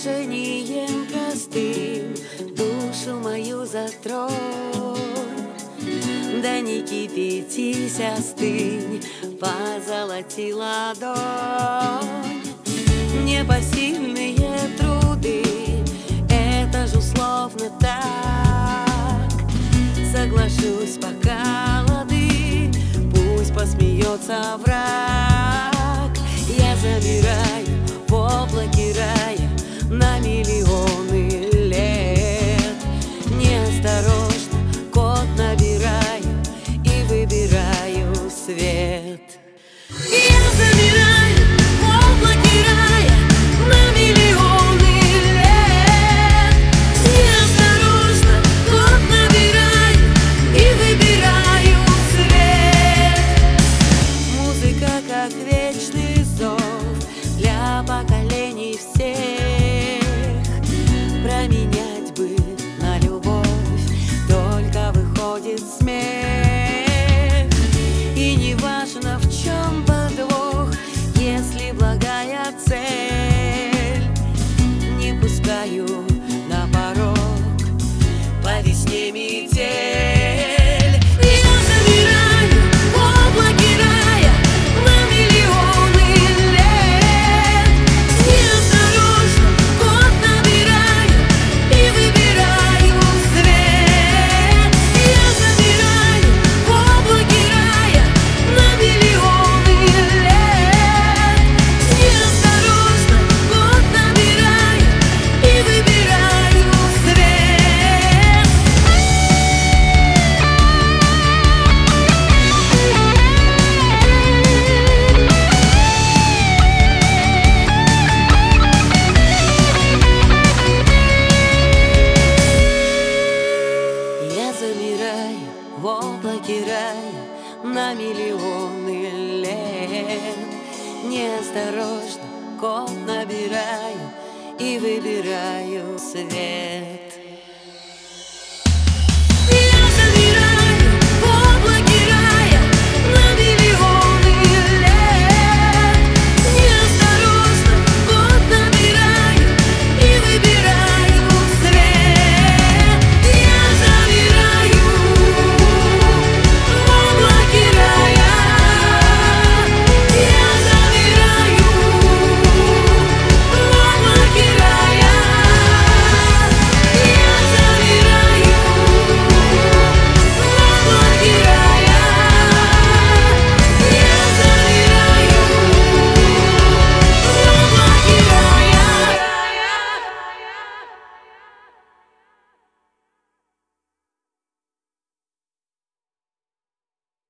Выражением простым душу мою затронь. Да не кипятись, остынь, позолоти ладонь. Непосильные труды, это ж условно так. Соглашусь, пока лады, пусть посмеется враг. Я замираю в облаке рая на миллионы лет. Неосторожно код набираю и выбираю свет. Я замираю в облаке рая на миллионы лет. Неосторожно код набираю и выбираю свет. Музыка как вечный зов для поколений всех. Променять бы на любовь только выходит смех. И не важно, в чем подвох, если благая цель. Не пускаю на порог по весне метель. Я замираю в облаке рая на миллионы лет. Неосторожно код набираю и выбираю свет. Я замираю в облаке рая на миллионы лет. Неосторожно код набираю и выбираю свет. Я замираю в облаке рая на миллионы лет. Неосторожно код набираю и выбираю свет.